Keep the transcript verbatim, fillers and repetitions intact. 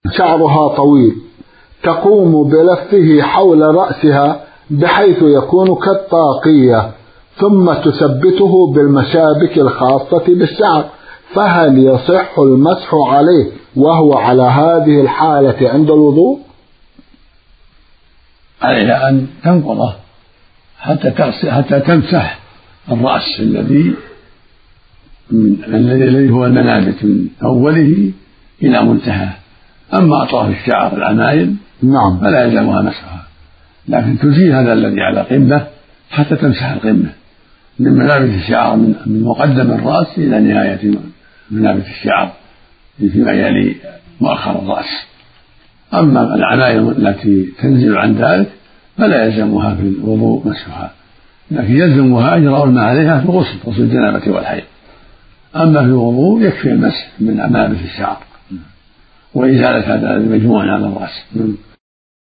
شعرها طويل تقوم بلفه حول رأسها بحيث يكون كالطاقية، ثم تثبته بالمشابك الخاصة بالشعر، فهل يصح المسح عليه وهو على هذه الحالة عند الوضوء؟ عليها أن تنقضه حتى حتى تمسح الرأس الذي الذي هو المنابت من أوله إلى منتهى. أما أطراف الشعر العمايل نعم فلا يلزمها مسحها، لكن تزيل هذا الذي على قمة حتى تمسح القمة من منابت الشعر من مقدم الرأس إلى نهاية منابت الشعر فيما يلي مؤخر الرأس. أما العمايل التي تنزل عن ذلك فلا يلزمها في الوضوء مسحها، لكن يلزمها إجراء ما عليها في الغسل، غسل الجنابة والحيض. أما في الوضوء يكفي المسح من منابت الشعر وإزالة هذا المجموع على الرأس.